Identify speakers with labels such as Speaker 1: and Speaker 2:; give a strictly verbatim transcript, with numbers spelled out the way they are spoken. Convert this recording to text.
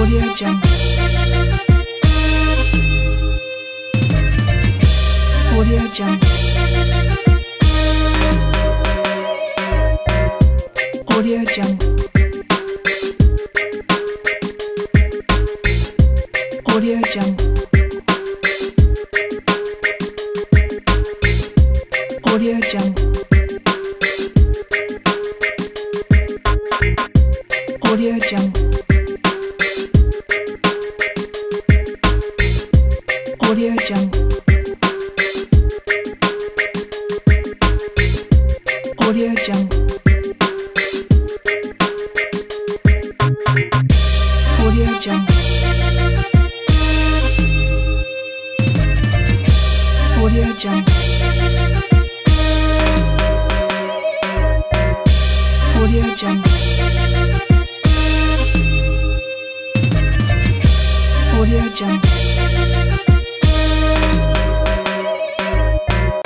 Speaker 1: Audio Jungle. Audio Jungle. Audio Jungle. Audio Jungle. Audio Jungle. Audio Jungle. Audio Jungle. Audio Jungle. Audio Jungle. Audio Jungle. Audio Jungle. Audio Jungle.